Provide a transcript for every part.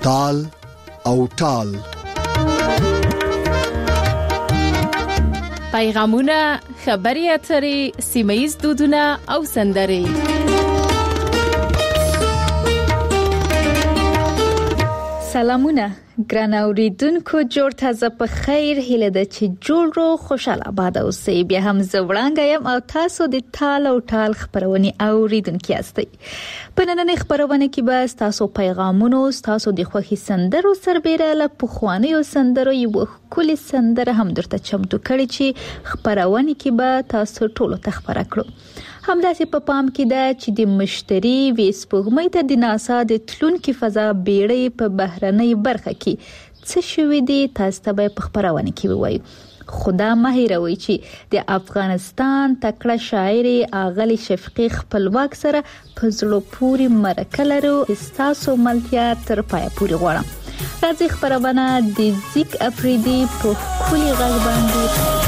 تال او ټال. پیغامونه، خبري اترې، سیمه‌یز دودونه او سندرې. سلامونه ګران اوریدونکو، جوړ تازه په خیر، هیله ده چې جوړ رو خوشاله آباد اوسئ. بیا هم زه وړاندې یم او تاسو د تال او ټال خبرونه اوریدونکو یاستئ. په نننۍ خبرونه کې به تاسو پیغامونو، تاسو د خوښي سندرو سربېره له پخوانیو سندرو یو کلی سندره هم درته چمتو کړی چې خبرونه کې به تاسو ټولو ته خبره کړو. همداسې په پام کې ده چې د مشتری ویسپوږمۍ ته د ناسا د تلونکي فضا بیړۍ په بهرنۍ برخه کې څه شوي دي، تاسو ته به په خبرونه کې ووایو. خدا مه هېروئ چې د افغانستان تکړه شاعر اغلې شفیقي خپلواک سره په زړه پورې مرکه لرو. تاسو ملتیا تر پایه پورې غواړم. راځي خبرونه د زیک افریدي په کلی غږ باندې.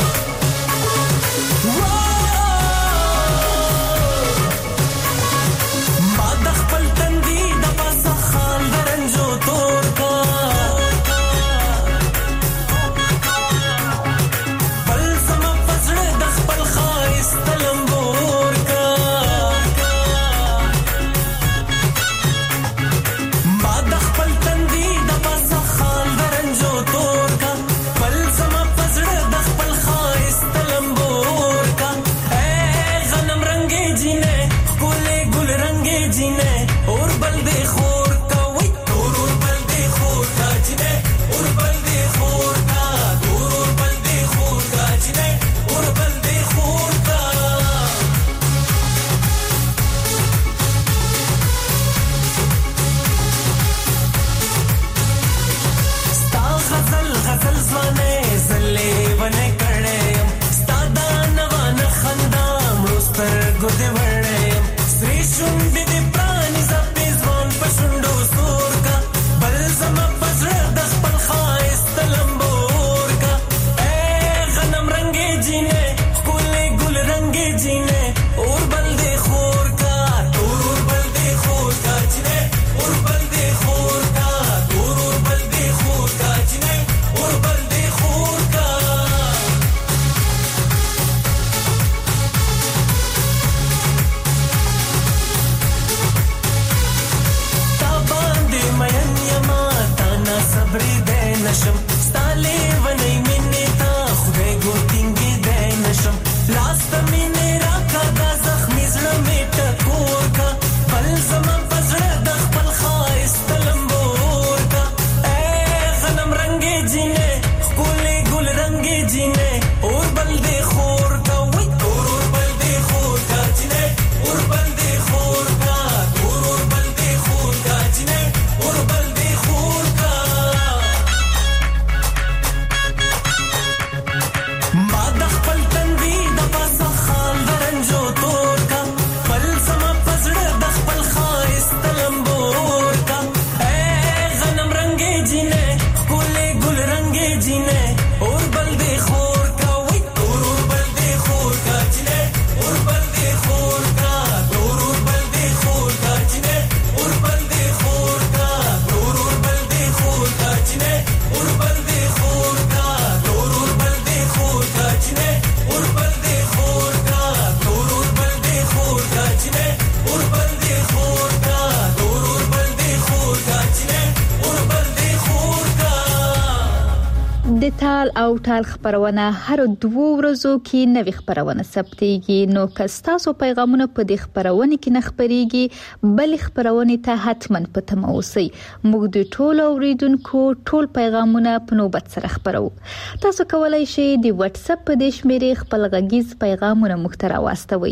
د تال او ټال خبرونه هر 2 ورځو کې نوې خبرونه ثبتېږي. نو که تاسو پیغامونه په دې خبرونه کې نه خبريږي، بل خبرونه ته حتما په تمه اوسئ. موږ د ټول اوریدونکو ټول پیغامونه په نوبت سره خبرو. تاسو کولای شئ د واتس اپ په دې شمیرې خپل غږیز پیغامونه مخترا واستوي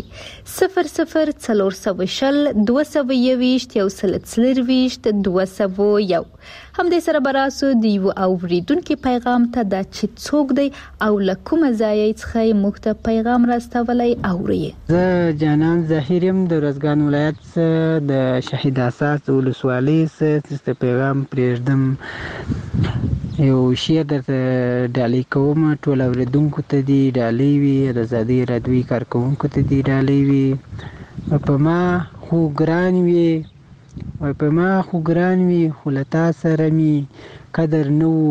00420 221 140 201. هم دې سره براسو د یو اوریدونکو پیغام ته د چې څوک دی او لکومه ځای څخه موږ ته پیغام راستولای اوري. زه جانان ظاهریم د رزګان ولایت د شهید اساس ولسوالۍ څخه پیغام پرېږدم. یو شعر درته ډالۍ کوم. ټول اوریدونکو ته دی ډالۍ وي، د ازادي رادیوي کارکونکو ته دی ډالۍ وي. په ما خو ګران وي وای په ما خو ګران وي خو له تا سره مې قدر نه و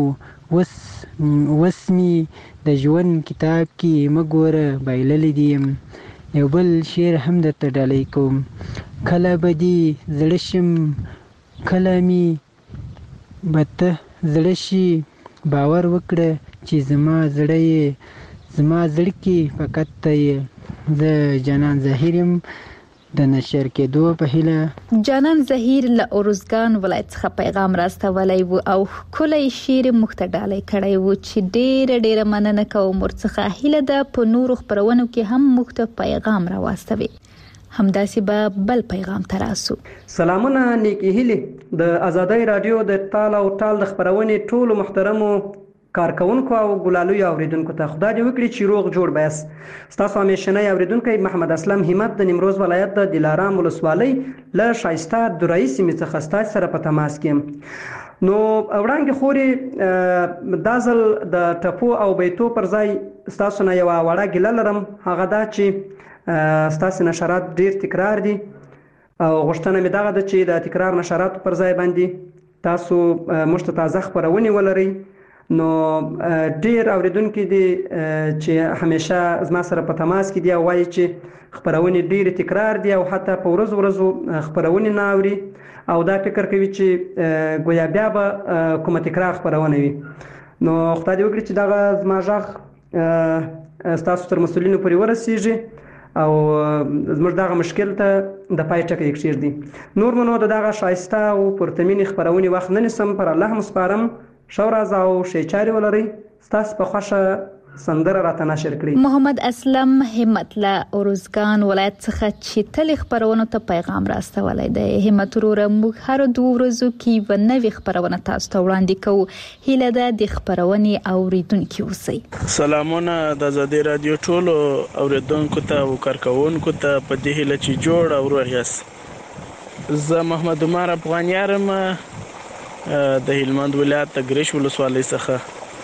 اوس مې د ژوند کتاب کې مه ګوره بایللی دي یم یو بل شعر هم درته ډالۍ کوم کله به دې زړه شم کله مې به ته زړه شي باور وکړه چې زما زړه یې زما زړه کې فقط ته یې زه جانان ظاهر یم د نشر کېدو په هیله. جانان ظاهر له ارزګان ولایت څخه پیغام راستولی و او ښکلی شعر موږ ته ډالۍ کړی و چې ډېره مننه کوم ورڅخه هیله ده په نورو خپرونو کې هم موږ ته پیغام راواستوي. همداسې به بل پیغام ته راسو. سلامونه نیکې هیلې د ازادۍ رادیو د تال او ټال د خپرونې ټولو محترمو کارکونکو او ګلالیو اوریدونکو ته خدای دې وکړي چې روغ جوړ بیاست. ستاسو همیشنی اوریدونکی محمد اسلم همت د نیمروز ولایت د دلارام ولسوالۍ له ښایسته درایي سیمې څخه ستاسو سره په تماس کې یم. نو وړاندې خورې دا ځل د ټپو او بیتو پر ځای ستاسو نه یوه وړه ګیله لرم، هغه دا چې ستاسو نشرات ډیر تکرار دي او غوښتنه مې دغه ده چې د تکرار نشراتو پر ځای باندې تاسو موږ ته تازه خپرونې ولرئ. نو ډیر اوریدونکي دي چې همیشه زما سره په تماس کې دي او وایي چې خپرونې ډیر تکرار دي او حتی په ورځو خپرونې نه اوري او دا فکر کوي چې گویا بیا به کومه تکرار خپرونه وي. نو خدای دې وکړي چې دغه زما غږ ستاسو تر مسؤلینو پورې ورسیږي او زموږ دغه مشکل ته د پای ټکی کېږدي. نور منو دغه ښایسته او پرتمینې خپرونې وخت نه نیسم، پر الله مسپارم. ښه ورځ او ښې چارې ولرئ. ستاسو په خوښه سندره راته نشر کړئ. محمد اسلم همت له ارزګان ولایت څخه چې تل خپرونو ته پیغام راستولی دی. همت وروره موږ هر 2 ورځو کې یوه نوې خپرونه تاسو ته وړاندې کوو. هیله ده د خپرونې اوریدونکي اوسئ. سلامونه د ازادۍ رادیو ټولو اوریدونکو ته او کارکوونکو ته په دې هیله چې جوړ او روغ یاست. زه محمد عمر افغانیار یم د هلمند ولایت د ګریش ولسوالۍ څخه.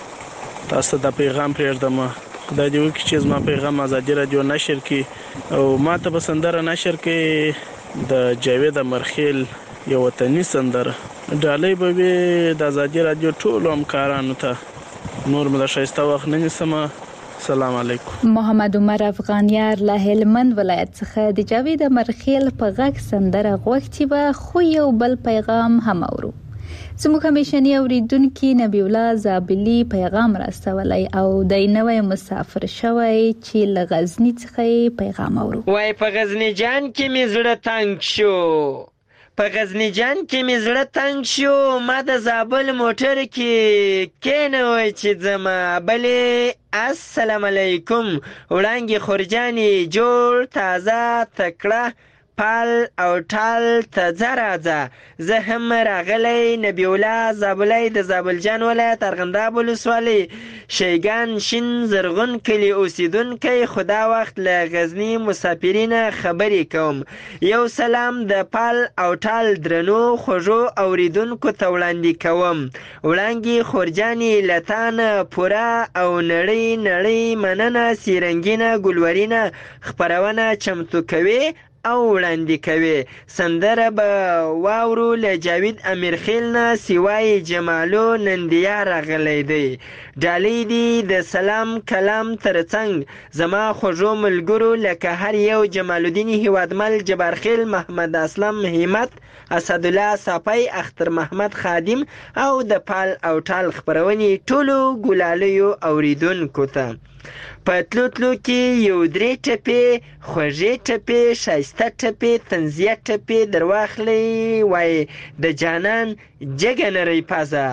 تاسو ته پیغام پرېږدم، خدای دې وکړي چې زما پیغام ازادي رادیو نشر کړي او ما ته به سندره نشر کړي د جاوید امرخیل یو وطني سندره. ډالۍ به وي د ازادي رادیو ټولو همکارانو ته. نور مې د ښایسته وخت نه نیسم. سلام علیکم. محمد عمر افغانیار له هلمند ولایت څخه د جاوید امرخیل په غږ سندره غوښتي به، خو یو بل پیغام هم اورو. زموږ همیشنی اوریدونکي نبی الله زابلی پیغام راستولی او د نوې مسافر شوی چې له غزنی څخه پیغام اورو. وای په غزنی جان کې مې زړه تنگ شو، په غزنی جان کې مې زړه تنگ شو، ما د زابل موټر کې کېنوي چې ځمه بلې. السلام علیکم وړانګې خورجانې جوړ تازه تکړه پال او ټال ته ځه راځه. زه هم راغلی نبی الله زابلی د زابلجان ولایت ارغنداب ولسوالۍ شیګان شین زرغون کلي اوسیدونکی. خدا وخت له غزني مسافرینه خبرې کوم. یو سلام د پال او ټال درنو خوږو اوریدونکو ته وړاندې کوم. وړانګې خورجانې له تانه پوره او نړۍ مننه سیرنګینه ګلورینه خپرونه چمتو کوي او وړاندې کوي. سندره به واورو له جاوید امیرخیل نه سیوای جمالو نندیا راغلی دی. ډالۍ دی د سلام کلام ترڅنګ زما خوږو ملګرو لکه هر یو جمال الدین هیوادمل جبارخیل محمد اسلم همت اسدالله صافی اختر محمد خادم او د پال او ټال خپرونې ټولو ګلالیو اوریدونکو ته. په تلو کې یو 3 ټپې خوږې ټپې ښایسته ټپې طنزیه ټپې درواخلئ. وای د جانان جګه نری پزه،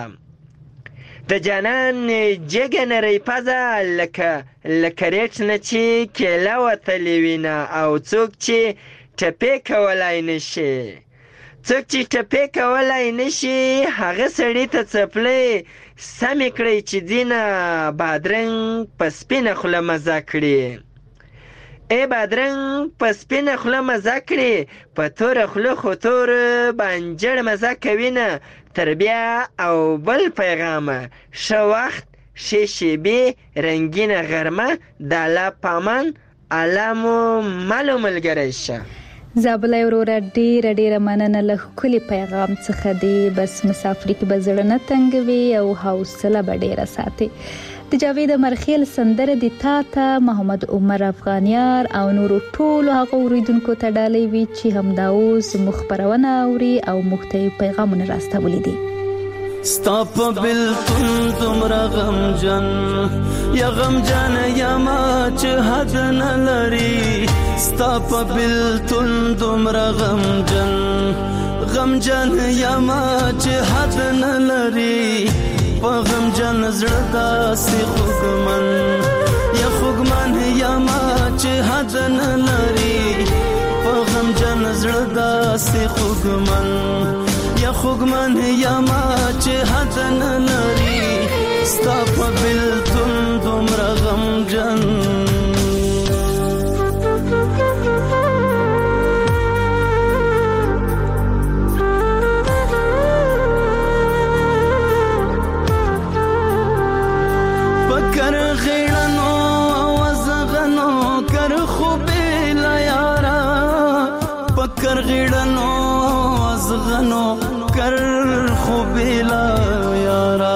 د جانان جګه نری پزه لکه ریټ نه چې کیله وتلې وینه او څوک چې ټپې کولای نشي، څوک چې ټپې کولای نشي هغه سړي ته څپلۍ سمې کړئ چې ځینه بادرنګ په سپینه خوله مزه کړي. ای بادرنګ په سپینه خوله مزه کړي، په توره خوله خو تور بانجړ مزه کوي نه. تر بیا او بل پیغامه ښه وخت ښې شېبې رنګینه غرمه د الله پامان الله مو ملو ملګری شه. زابلای وروره ډیره مننه له ښکلي پیغام څخه دی. بس مسافري کې به زړه نه تنګوي او حوصله به ډیره ساتي. د جاوید مرخیل سندره د تا ته محمد عمر افغانیار او نورو ټولو هغه اوریدونکو ته ډالۍ وي چې همدا اوس مخبرونه اوري او موږ ته پیغامونه راستولي دي. ستا په بلتون دومره غمجن یا غمجن یما چې حد نه لري. ستا په بلتون دومره غمجن یما چې حد نه لري. په غمجن زړه داسې خوږمن یما چې حد نه لري. په غمجن زړه داسې خوږمن یما چې حد نه لري. ستا په بلتون دومره غمجن پکر غیړنو وزغنو کر خوبې لا یارا. پکر غیړنو وزغنو کر خوبې لا یارا.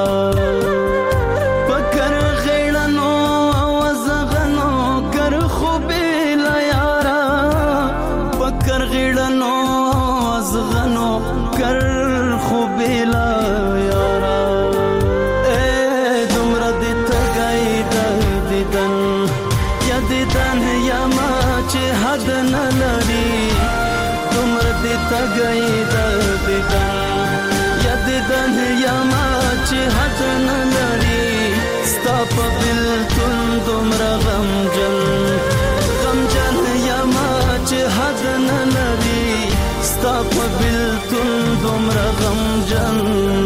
پکر غیړنو وزغنو کر خوبې لا یارا. پکر غیړنو وزغنو کر خوبې لا یارا. یما چې حد نه لري. دومره دې تګی د دیدن یا دیدن یما چې حد نه لري. ستا په بلتون دومره غمجن یما چې حد نه لري. ستا په بلتون دومره غمجن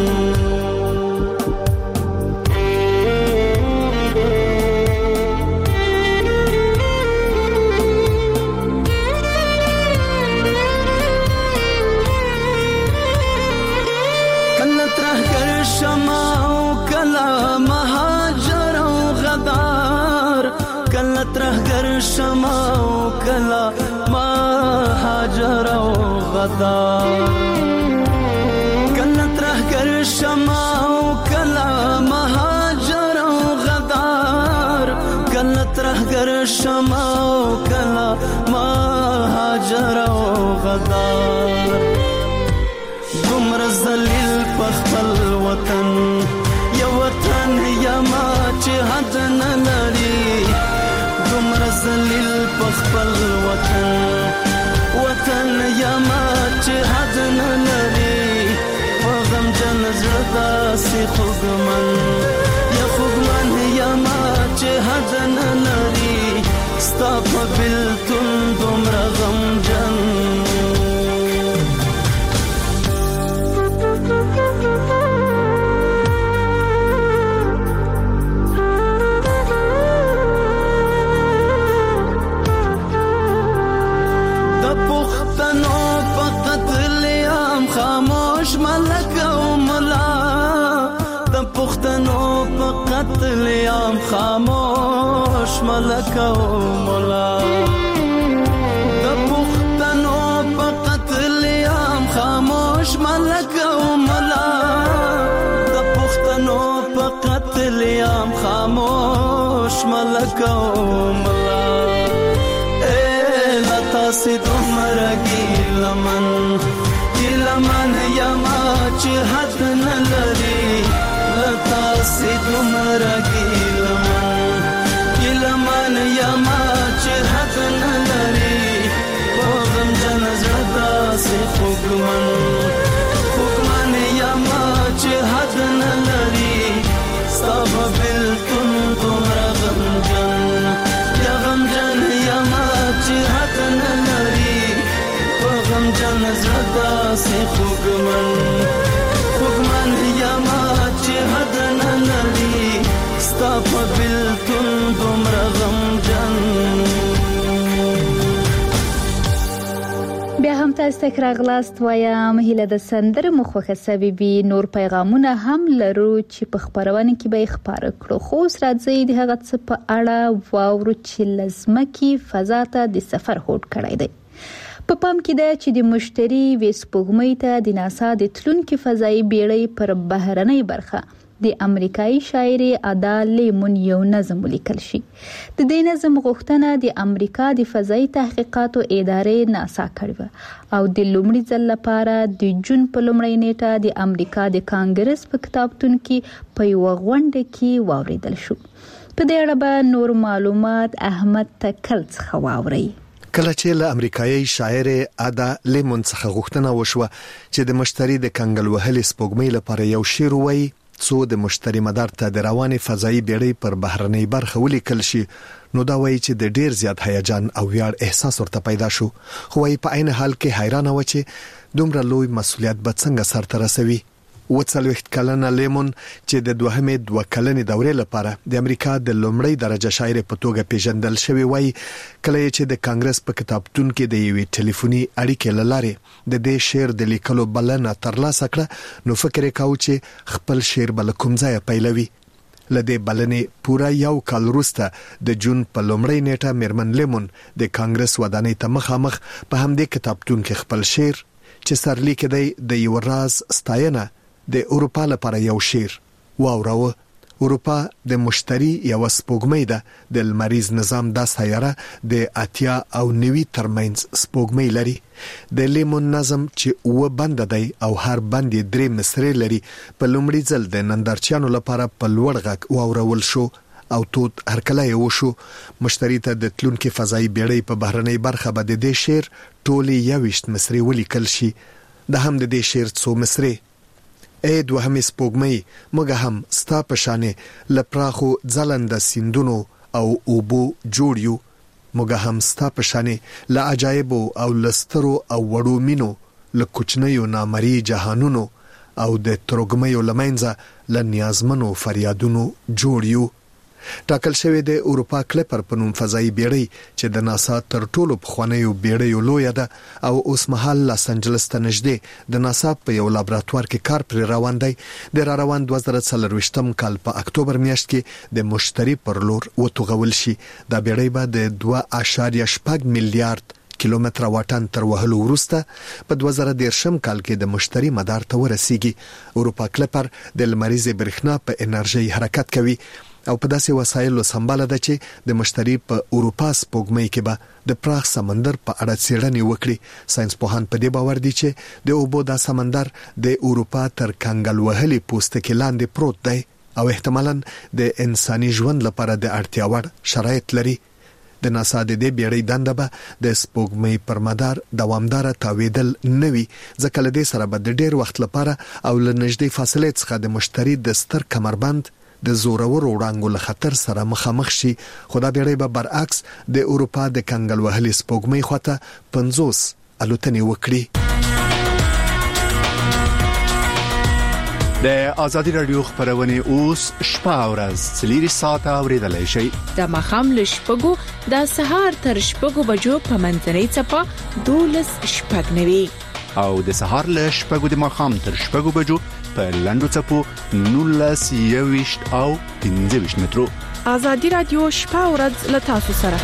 شما او کلا ما هاجر او غدار. کله ترهګر شما او کلا ما هاجر او غدار. کله ترهګر شما او کلا ما هاجر او غدار. دومره ذلیل په خپل وطن یو وطن یما چې حد نه لري. دومره ذلیل په خپل وطن یما چې حد نه لري. په غمجن زړه داسې خوږمن یما چې حد نه لري. ستا په بلتون دومره غمجن خاموش ملک او ملا. د پښتنو په قتل عام خاموش ملک او ملا. د پښتنو په قتل عام خاموش ملک او ملا. د پښتنو په قتل عام خاموش ملک او ملا. لتا سي دومره ګیلمن یما چې حد نه لري. لتا سي دومره ګیلمن یما چې حد نه لري. په غمجن زړه داسې خوږمن یما چې حد نه لري. ستا په بلتون دومره غمجن یما چې حد نه لري. په غمجن زړه داسې خوږمن یما چې حد نه لري. ستا په بلتون دومره غمجن. بیا هم تاسو ته راغلاست وایم هیله د سندره مخوخه سببي نور پیغامونه هم لرو چې په خبرونه کې به خبره کړو. خو اوس راځي د هغه څه په اړه واورو چې لازمه کې فضا ته د سفر هوډ کړی دی. په پام کې ده چې د مشتري وسپوږمۍ ته د ناسا د تلونکي فضایي بیړۍ پر بهرنۍ برخه د امریکایي شاعرې ادا لیمون یو نظم ولیکل شي. د دې نظم غوښتنه د امریکا د فضایي تحقیقاتو ادارې ناسا کړې او د لومړي ځل لپاره د جون په لومړۍ نیټه د امریکا د کانګرس په کتابتون کې په یو غونډه کې واوریدل شو. په دې اړه به نور معلومات احمد تکل څخه واوري. کله چې له امریکایي شاعرې ادا لیمون څخه غوښتنه وشوه چې د مشتري د کنګل وهلې سپوږمۍ لپاره یو شعر ووایي څو د مشتري مدار ته د روانې فضایي بیړۍ پر بهرنۍ برخه ولیکل شي، نو دا وایي چې د ډیر زیات هیجان او ویاړ احساس ورته پیدا شو. خو وايي په عین حال کې حیرانه و چې دومره لوی مسؤلیت به څنګه سرته رسوي. 40 کلنه لیمون چې د دوهمې 2 کلنې دورې لپاره د امریکا د لومړۍ درجه شاعر په توګه پیژندل شوی وای، کله چې د کانګرس په کتابتون کې د یوې ټلیفوني اړیکې لاره د دې شعر د لیکلو بلنه ترلاسه کړه، نو فکر وکاو چې خپل شعر بل کوم ځای پیلوي. لدې بلنې پورا یو کال وروسته د جون په لومړۍ نیټه میرمن لیمون د کانګرس ودانۍ ته مخامخ په همدې کتابتون کې خپل شعر چې سرلیک دی د یو راز ستاینه د اروپا لپاره یو شعر واوراوه. اروپا د مشتري یو سپوږمۍ ده، د لمریز نظام د سیاره د 80 او 90 ترمنځ سپوږمۍ لري. د لیمون نظم چې و بند دی او هر بند 3 مصرې لري، په لومړي ځل د نندارچیانو لپاره په لوړ غږ واورول شو او توت هرکله یو شو. مشتري ته د تلونکي فضایي بیړۍ په بهرنۍ برخه به د دې شعر ټولې 21 مصرې ولیکل شي. د هم د دې شعر څو مصرې: اے دوهمې سپوږمۍ، موږ هم ستا په شانې له پراخو ځلنده سیندونو او اوبو جوړ یو، موږ هم ستا په شانې له عجایبو او لسترو او وړو مینو، له کوچنیو نامرئی جهانونو او د ترګمیو لمنځه له نیازمنو فریادونو جوړ یو. ټاکل شوی د اروپا کلیپر په نوم فضایي بیړۍ چې د ناسا تر ټولو پخوانیو بیړیو لویه ده او اوس مهال لاس انجلس ته نږدې د ناسا په یو لابراتوار کې کار پر روان دی. د روان 2024 کال په اکتوبر میاشت کې د مشتري پر لور وتوغول شي. دا بیړۍ به د 2.8 میلیارډ کیلومتر واټن تر وهلو وروسته په 2013 کال کې د مشتري مدار ته ورسیږي. اروپا کلیپر د لمریز برېښنا په انرژي حرکت کوي او په داسې وسایلو سمباله ده چې د مشتري په اروپا سپوږمۍ کې به د پراخ سمندر په اړه څېړنې وکړي. ساينس پوهان په دې باور دي چې د اوبو دا سمندر د اروپا تر کنګل وهلي پوستکي لاندې پروت دی او احتمالاً د انساني ژوند لپاره د اړتیا وړ شرایط لري. د ناسا د دې بیړۍ دنده به د سپوږمۍ پر مدار دوامدار تاویدل نه وي، ځکه له دې سره به د ډیر وخت لپاره او له نږدې فاصلې څخه د مشتري د ستر کمربند د زورور وړانګو له خطر سره مخامخ شي. خو دا بیړۍ به برعکس د اروپا د کنګل وهلې سپوږمۍ خواته 50 الوتنې وکړي. د ازادي رادیو خبرونه اوس شپه او ورځ 4 ساعته اوریدلای شئ. د مخام له شپږو د سهار تر شپږو بجو په منځنۍ چپه 12 شپږ نوي او د سهار له شپږو د مخام تر شپږو بجو په لندو چپو 19 او 15 مترو. ازادي رادیو شپه او ورځ له تاسو سره.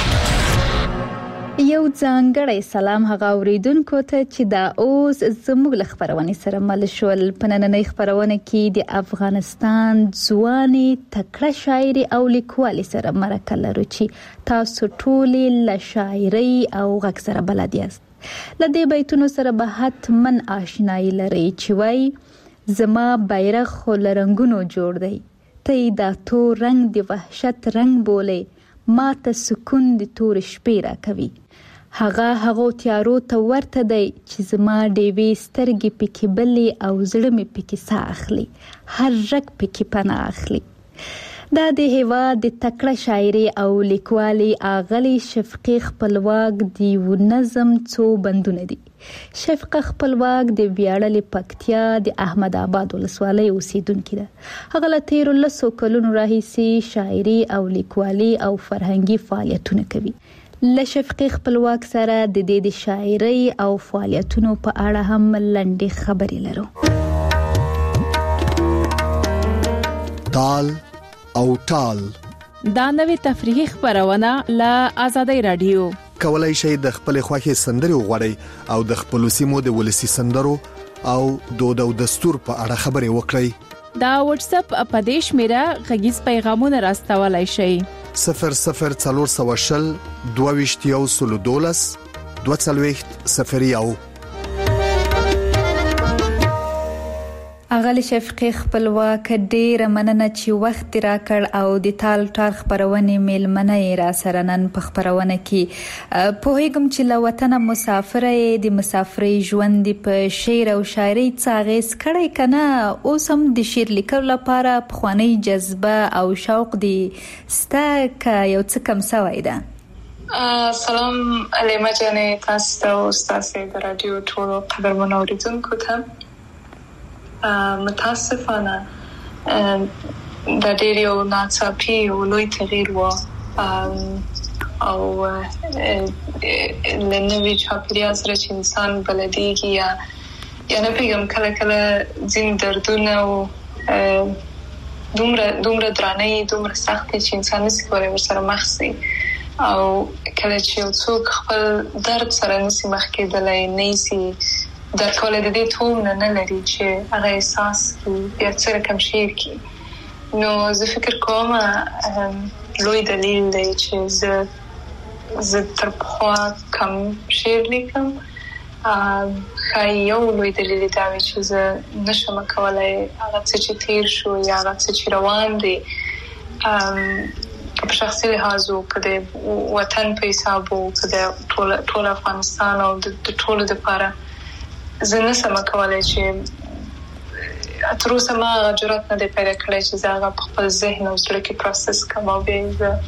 یو ځانګړی سلام هغه اوریدونکو ته چې دا اوس زموږ له خبرونې سره مل شول. په نننۍ خبرونه کې د افغانستان ځواني تکړه شاعري او لیکوالي سره مرکه لرو چې تاسو ټول له شاعري او غږ سره بلد یاست. لدې بیتونو سره به حتمن آشنایی لري چې وای: زما بیرغ خو لرنګونو جوړ دی، ته دا تور رنگ دی وحشت رنگ بولې، ما ته سکون دی تور شپې را کوي. هغه تیارو ته ورته دی چې زما ډېوې سترګې پکې بلې او زړه مې پکې ساه اخلي، هر رګ پکې پناه اخلي. دا د هیواد د تکړه شاعري او لیکوالي اغلی شفقي خپلواک دی و نظم څو بندونه دي. شفقه خپلواک د ویاړلې پکتیا د احمد آباد ولسوالۍ اوسیدونکې ده. هغه له 13 کلونو راهیسې شاعري او لیکوالي او فرهنګي فعالیتونه کوي. له شفقي خپلواک سره د دې د شاعري او فعالیتونو په اړه هم لنډې خبرې لرو. تال او ټال دا نوې تفریحي خبرونه له آزادۍ رادیو. کولای شئ د خپل خوښي سندري وغوړئ او د خپل سیمو د ولسی سندرو او دود او دستور په اړه خبرې وکړئ. دا واتس اپ په دې شمیره غږیز پیغامونه راستولای شئ 00420 22 240 اغلی شفقي خپلواک ډېر مننه چې وخت راکړ او د ټال خبرونه میلمنه را سره نن په خبرونه کې په هیګم چې له وطن مسافر د مسافرۍ ژوند په شعر او شاعري څاغې سکړې کنه اوس هم د شعر لیکلو لپاره پخوانی جذبه او شوق دی ستک یو څه کم سوی ده. سلام علیما جانې تاسو ته او تاسو د رادیو ټول قدرمن اوریدونکو ته متاسفانه د ډېر یو ناڅاپي او لوی تغییر و او لنوي چاپیریال سره چې انسان بلدیږي یا نه پیغام کله ځین دردونه او دومره درانه دومره سخت چې انسان نشي کولای ورسره مخ شي او کله چې یو څوک خپل درد سره نشي مخ کېدلای نشي در کول د دې ټول نه لري چې هغه احساس بیا څه کم شیر کی نو زه فکر کوم لوی دلیل دی چې زه تر پخوا کم شیر لیکم خای یو لوی دلیل دا وي چې زه نشم کولای هغه څه چې تیر شو یا هغه څه چې روان دي په شخصي لحاظ او کده وطن په حساب او کده ټول افغانستان او د ټولو لپاره زه نسم کولای چې تر اوسه ما جرأت نه دی پیدا کړی چې زه هغه په خپل ذهن او زړه کې پروسس کوم او بیا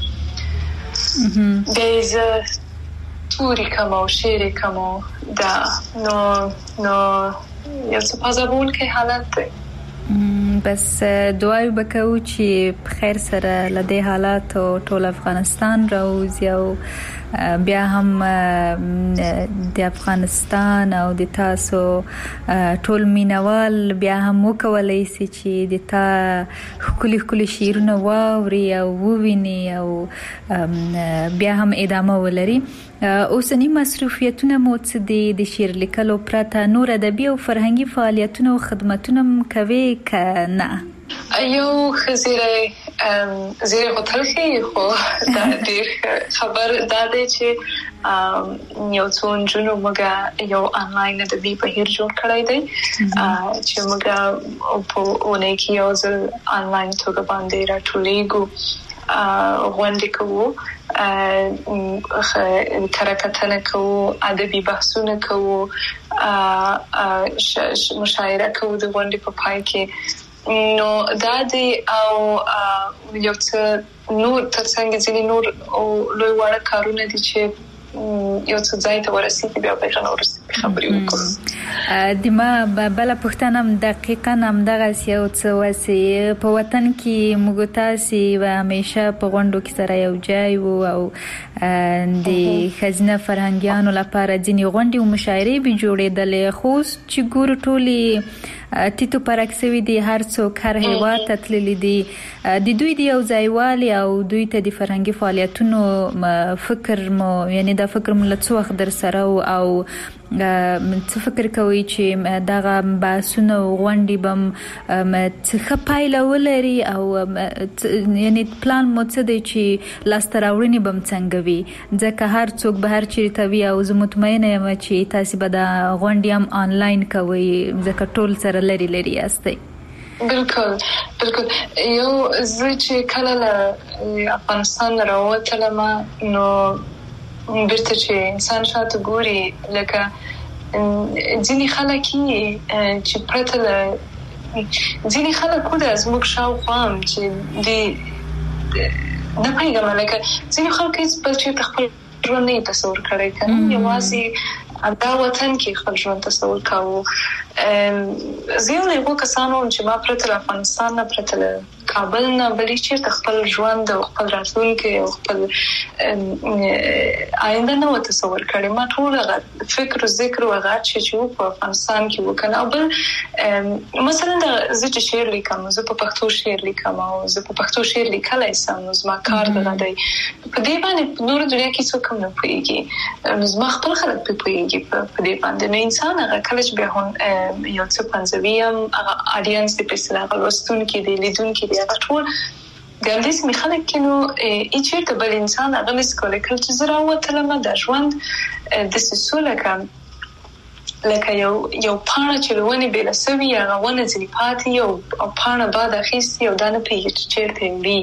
زه توري کوم او شعر کوم دا نو یو څه پازابون کې حالت دی. بس دعای وکړو چې په خیر سره لدې حالات او ټول افغانستان راوځي او بیا هم د افغانستان او د تاسو ټول مینوال بیا هم وکولای شي چې د تا خولي شیرونه واوري او وویني او بیا هم ادامه ولري. اوسنی مصروفیتونه مو څه دي د شعر لیکلو پرته نور ادبي او فرهنګي فعالیتونه او خدماتونه کوي کنه؟ یو خزیره هوټل کې خو دا ډیر خبر دا دی چې یو څو جنو موږ یو انلاین ادبي بهیر جوړ کړی دی چې موږ په اونۍ کې یو ځل انلاین توګه باندې راټولېږو غونډې کوو کارکتنه کوو ادبي بحثونه کوو مشاعره کوو د غونډې په پای کې نو دا دی او یو څه نور ترڅنګ ځینې نور او لوی وړ کارونه دي چې یو څه ځای ته ورسېږي بیا به ورسېږي خبرې وکړو. د ما بل پښتنه دقیقاً هم دغه یو څه وسی په وطن کې موږ تاسو و همیشه په غونډو کې سره یو ځای وو او د خزینه فرهنګیانو لپاره ځینې غونډې او مشاعرې به جوړېدلې خو چې ګور ټولي تیتو پرکسوي دي هر څوک هر هیواد ته تللی دي د دوی د یو ځایوالي او دوی ته د فرهنګي فعالیتونو فکر مو یعنی دا فکر مو له څو وخت در سره او څه فکر کوي چې دغه باسونه غونډې بم څه پایله ولري او یعنی پلان مو څه دی چې لاستراوړنی بم څنګه وي ځکه هر څوک به هر چیرته وي او زه مطمئنه یم چې تاسو به دا غونډې هم آنلاین کوي ځکه ټول سره لري یاستئ. بالکل یو زه چې کله له افغانستان راووتلم نو بیرته چې انسان شاته ګوري لکه ځینې خلک چې پرته له ځینې خلک د زموږ شاوخوا چې دی نه پوهېږم لکه ځینې خلک هېڅ بل چېرته خپل ژوند نه یې تصور کړی که نه یوازې دا وطن کې خپل ژوند تصور کاوه. زه یو له هغو کسانو چې ما پرته له افغانستان نه پرته له کابل نه بلې چیرته خپل ژوند او خپل راتلونکی او خپل آینده نه تصور کړی. ما ټول فکر او ذکر او هغه چې په افغانستان کې وکړ. او بل مثلا زه چې شعر لیکم، زه په پښتو شعر لیکم او زه په پښتو شعر لیکلای سم، نو زما کار دغه دی. په دې باندې نور دنیا کې څوک نه پوهیږي، نو زما خپل خلک پوهیږي په دې باندې. نو انسان هغه کله چې به یو څه پنځویم هغه اډینس د پېسلا غلوستون کې دی، لیدون کې دی، هغه ټول ګاندې سمې خلک کینو چیرته بل انسان هغه نس کولای کله چې زه راووتلم د ژوند د سسوله کم لکه یو پاڼه چې لونې بېله سوي هغه ونه ځینې پاتې او پاڼه باد اخیستي او دا نه پوهېږي چې چیرته وړي.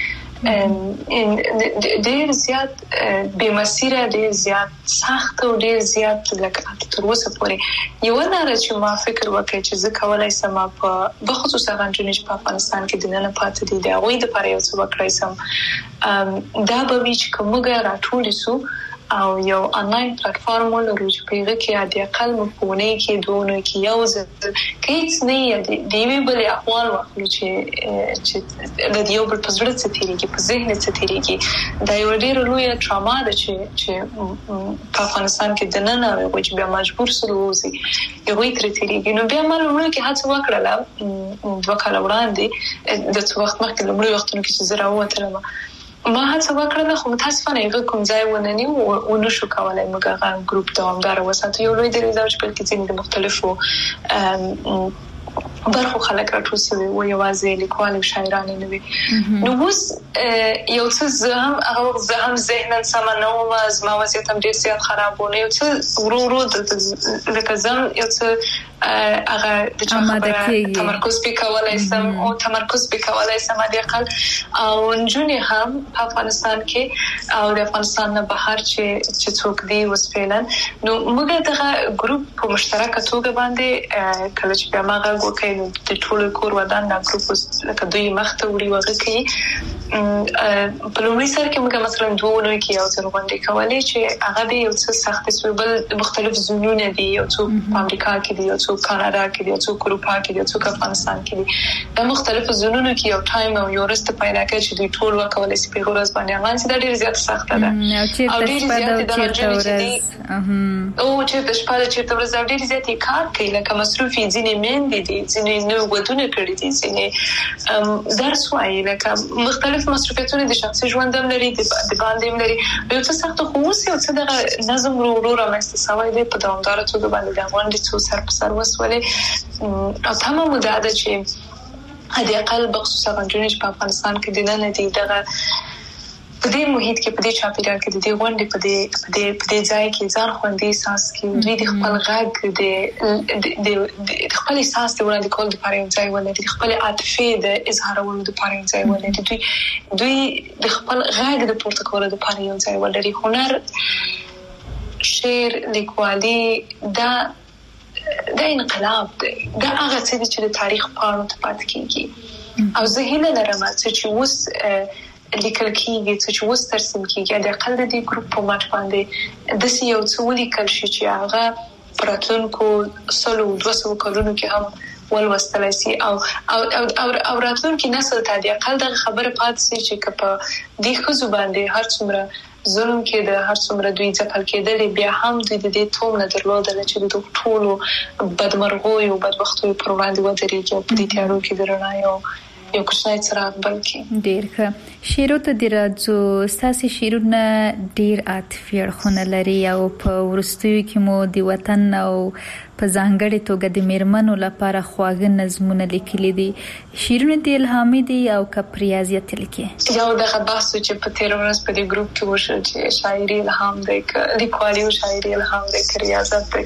ډېر زیات بې مسیره، ډېر زیات سخت او ډېر زیات لکه تر اوسه پورې یوه لاره چې ما فکر وکړ چې زه کولی سم بخصوص هغه نجونې چې په افغانستان کې دننه پاتې دي د هغوی دپاره یو څه وکړی سم، دا به وي چې که موږ راټولې سو او یو آنلاین پلیټفارم ولرو چې په هغه کې حد اقل موږ په اونۍ کې دوه اونۍ کې یو ځل که هېڅ نه وي د یوې بلې احوال واخلو چې د یو بل په زړه څه تېرېږي، په ذهن څه تېرېږي. دا یوه ډېره لویه ټراما ده چې په افغانستان کې دننه هغوی چې بیا مجبور سول ووځي هغوی ترې تېرېږي. نو بیا ما لومړیو کې هڅه وکړله 2 کاله وړاندې د څه وخت مخکې لومړیو وختونو کې چې زه راووتلم ما هڅه وکړله، خو متاسفانه هغه کوم ځای ونه نیو او نشو کولی موږ هغه ګروپ دوامداره وساتو. یو لوی دلیل دا چې بلکې ځینې د مختلفو برخو خلک راټول سوي وو، یوازې لیکوال او شاعران نه وي. نو اوس یو څه زه هم ذهنا سمه نه وم، زما وضعیت هم ډېر زیات خراب و. نو یو څه ورو ورو لکه زه یو څه هغه د چا خبره تمرکز پې کولی سم او تمرکز پې کولی سم حد اقل. او نجونې هم په افغانستان کې او د افغانستان نه بهر چې څوک دي اوس فعلا، نو موږ دغه ګروپ په مشترکه توګه باندې کله چې بیا ما غږ وکړی نو د ټولو کور ودان دا ګروپ اوس لکه دوی مخته وړي وغه کوي. په لومړي سر کې موږ مثلا 2 اونۍ کې یو ځل غونډې کولې چې هغه د یو څه سختې سوي، بل مختلف زونونه دي، یو څوک په امریکا کې دي، یو څوک کاناډا کې دي، یو څوک اروپا کې دي، یو څوک افغانستان کې دي. دا مختلف زونونو کې یو ټایم او یو ورځ پیدا کړي چې دوی ټول وکولای شي په ورځ باندې امان سي. دا ډېر زیات سخته ده او ډېر زیات د ورځې او چې د شپه چې د ورځې ډېر زیات کار کوي، لکه مصروفي ځینې میندې دي، ځینې نو ودونه کړي دي، ځینې درس وایي، لکه مختلف مصروفیتونه د شخصي ژوند هم لري، د باندې هم لري. یو څه سخت خو اوس یو څه دغه نظم ورو رامنځته شوی دی په دوامداره توګه باندې د غونډې څو سر په سر وسولې. او تمام مدعا ده چې حد اقل بخصوص هغه نجونې چې په افغانستان کې دننه دي دغه په دې محیط کې، په دې چاپېریال کې، د دې غونډې په دې ځای کې ځان خوندي احساس کړي، دوی د خپل غږ د خپل احساس د وړاندې کولو لپاره یو ځای ولري، د خپل عاطفې د اظهارولو لپاره یو ځای ولري، دوی د خپل غږ د پورته کولو لپاره یو ځای ولري. هنر، شعر، لیکوالي دا انقلاب دی، دا هغه څه دي چې د تاریخ پاڼو ته پاتې کېږي. او زه هیله لرم چې اوس لیکل کېږي، چې اوس ترسیم کېږي، د اقل د دې ګروپ په مټ باندې داسې یو څه ولیکل شي چې هغه په راتلونکو 100-200 کلونو کې هم ولوستلی سي او راتلونکي نسل ته د اقل دغه خبره پاتې سي چې که په دې ښځو باندې هر څومره ظلم کېده، هر څومره دوی ځپل کېدلې، بیا هم دوی د دې توم نه درلودله چې د ټولو بدمرغیو او بدبختیو پر وړاندې ودرېږي او په دې تیارو کې د رڼا یو کوچنی څراغ بل کړي. ډېر ښه. شعرو ته دې راځو. ستاسې شعرونه ډېر عاطفي اړخونه لري او په وروستیو کې مو د وطن او په ځانګړې توګه د میرمنو لپاره خواږه نظمونه لیکلي دي. شعرونه دې الهامي دي او که په ریاضیت لیکي؟ یو دغه بحث چې په تېره ورځ په دې ګروپ کې وشو چې شاعري الهام دی که لیکوالي او شاعري الهام دی که ریاضت دی.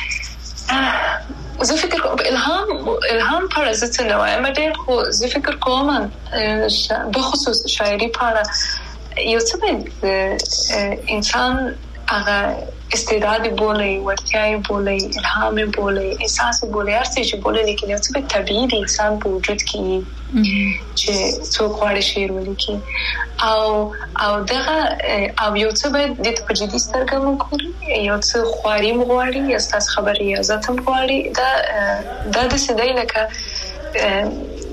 زه فکر کوم الهام په اړه زه څه نه وایم ډېر، خو زه فکر کوم بخصوص شاعري په اړه یو څه انسان هغه استعداد بولي، وړتیا بولي، الهام بولي، احساس بولي، هر څه چې بولي، لیکن یو څه طبیعي د انسان په وجود کې چې څوک غواړي شعر ولیکي او دغه او یو څه باید د په جدي سترګه وګوري، یو څه خواري غواړي، ستاسو خبرې ازت هم غواړي. دا د سیدای لکه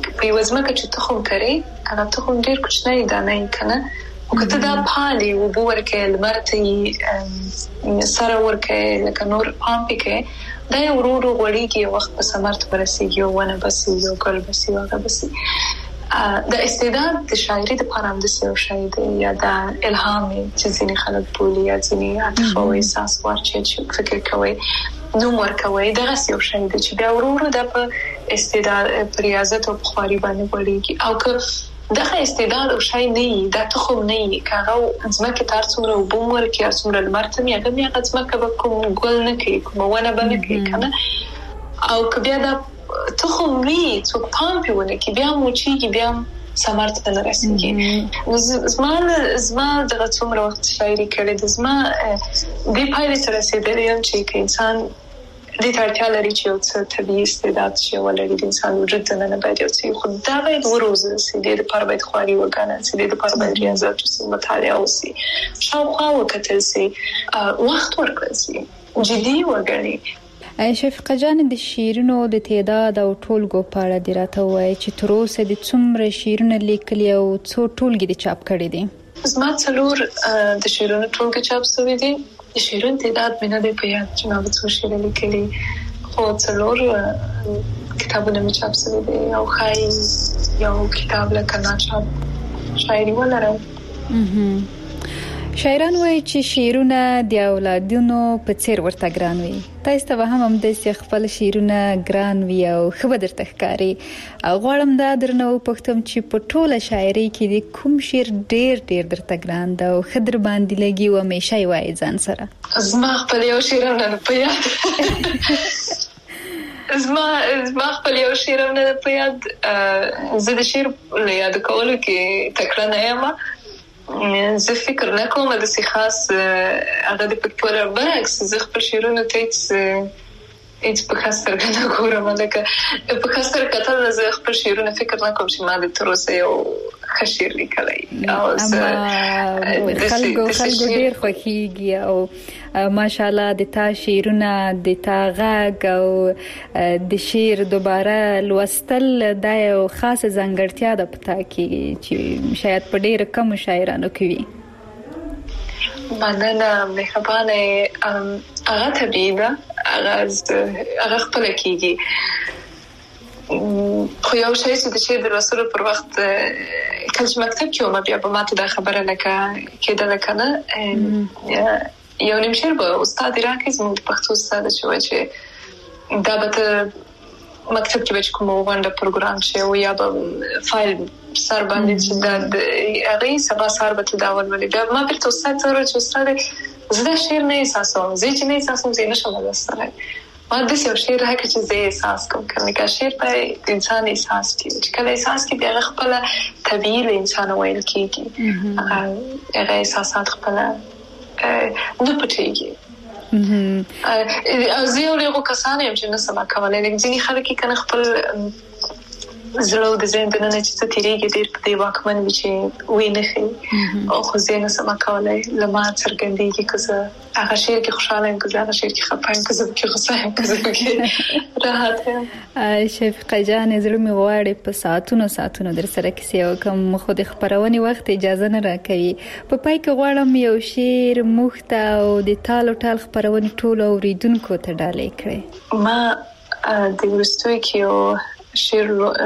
په یو ځمکه چې تخم کري هغه تخم ډیر کوچنی دانه کنه او کته دا پالي او ورکه لمرته سره ورکه لکه نور پامپ کې دا ورورو غوړیږي وخت په سمرت ورسیږي او ونه بسي یو ګل بسي هغه بسي د استعداد د شاعري د پاره هم د سیو شاعر یا د الهام چې ځینې خلک بولي یا ځینې عاطفه او احساس ورچې چې فکر کوي نو ورکوي دغه سیو شاعر چې بیا ورورو د استعداد پریازت او بخاري باندې وړيږي او که دغه استعداد او شاعر نه دا تخم نه کاغه ځمکه تر څومره وبومر کې څومره لمرته میغه میغه ځمکه به کوم ګل نه کوي کوم ونه به نه کوي کنه او که بیا دا تخم وی څوک پام پیونه کې بیا موچیږي بیا سمارت نه رسیږي زما دغه څومره وخت شاعري کړې د زما د پایلې سره رسیدلې چې انسان د ترتیا لري چې یو څه طبيعي استعداد شي ولري د انسان وجود نه باید یو څه خو دا باید وروزه سي د لپاره باید خواري وکړي سي د لپاره باید ریاضت او مطالعه وسي شاوخوا وکتل سي وخت ورکړي سي جدي وګڼي شفیقه جان د شیرونو د تعداد او ټولګو په اړه دی راته وایي چې تر اوسه د څومره شیرونه لیکلي او څو ټولګي د چاپ کړي دي زما څلور د شیرونو ټولګي چاپ شوي دي د شیرون تعداد مې نه دی په یاد چې ما څو شعر لیکلي خو څلور کتابونه مې چاپ شوي دي او خای یو کتاب لکه ناچاپ شاعري ولرم شاعران وایي چې شعرونه د اولادونو په څیر ورته ګران وي تاسو ته هم د خپل شعرونه ګران وي او خبر درته ښکاري غواړم دا درنه وپوښتم چې په ټوله شاعري کې د کوم شعر ډیر درته ګران ده او خدر باندې لګي او همیشه وایي ځان سره زما خپل یو شعر نه په یاد زما خپل یو شعر نه په یاد زه د شعر له یاد کولو کې تکړه نه یم زه فکر نه کوم د سي خاص هغه د پکتور برعکس زه خپل شعرونه ته هیڅ په خاص تر نه ګورم لکه په خاص تر کتل زه خپل شعرونه فکر نه کوم چې ما د تر اوسه یو خشیر لیکلی او خلکو ډیر خوښیږي او ماشاءالله د تا شعرونه د تا غږ او د شعر دوباره لوستل د یو خاص ځانګړتیا ده پتا کې چې شاید په ډیر کم شاعرانو کې وي مننه مهربانه هغه طبیعي ده هغه خپل کېږي خو یو شی چې د شعر د لوستلو پر وخت کله چې مکتب کې وم بیا به ماته دا خبره لکه کېدله کنه یو نیم شعر به استاد راکړي زموږ د پښتو استاد چې وایي چې دا به ته مکتب کې به کوم غونډه پروګرام شي او یا به فایل سر باندې چې دا هغه سبا سر به ته دا ولولې بیا ما بیرته استاد ته ورته استاد زه دا شعر نه احساسوم زه چې نه احساسوم زه نشم لوستلی ما د یو شعر هغه چې زه احساس کوم کله شعر په انسان احساس کوي چې کله احساس کوي بیا خپل طبيعي له انسان ویل کیږي هغه احساسات خپل نه پټيږي او زه یو له کسانو چې نه سم کولای لکه ځینې خلک کنه خپل زړه د ذهن د نه چې تیریږي ډېر په دی واکمن وي چې وې نه خي او خو زه نه سم کولای لمه څرګندېږي که هغه شعر کې خوشاله یم که هغه شعر کې خفه یم که زه کې غصه یم که زه کې راحت یم شفیقه جان زړه مې غواړي په ساعتونو در سره کیسې وکړم خو د خپرونې وخت اجازه نه راکوي په پای کې غواړم یو شعر موږ ته او د ټال خپرونې ټولو اوریدونکو ته ډالۍ کړئ ما د وروستیو کې یو شعر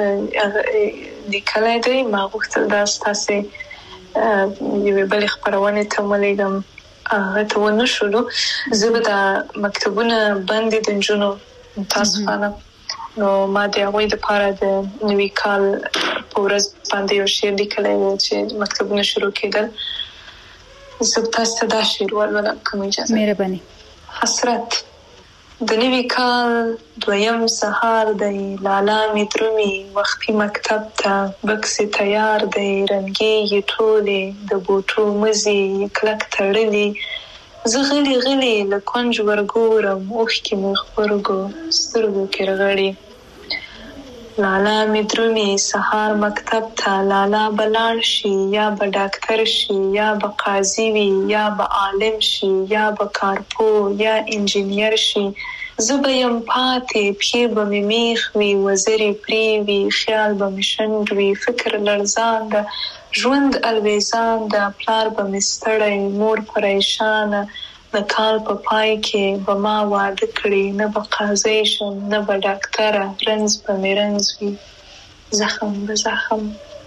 لیکلی دی ما غوښتل دا ستاسې یوې بلې خپرونې ته ولیږم هغه ته ونه شولو زه به دا مکتبونه بندې د نجونو متاسفانه نو ما د هغوی دپاره د نوي کال په ورځ باندې یو شعر لیکلی و چې مکتبونه شروع کېدل زه تاسو ته دا شعر ولولم کوم اجازه مهرباني حسرت د نوي کال دویم سهار دی لالا می درومي وختي مکتب ته بکس تیار دی رنګي ټولې د بوټو مزي کلک تړلي زه غلي له کونج ورګورم اوښکې مې خبرګو سترګو کې رغړي لالا می درومي سهار مکتب ته لالا بلاړ شي یا به ډاکټر شي یا به قاضي وي یا به عالم شي یا به کارپو یا انجینیر شي زه به یم پاتې، پښې به مې میخ وي، وزرې پرې وي، خیال به مې شنډ وي، فکر لړزان ده، ژوند الویزان ده، پلار به مې ستړی، مور پریشانه، د کال په پای کې به ما واده کړي، نه به قاضي شم نه به ډاکټره، رنځ به مې رنځ وي، زخم به زخم.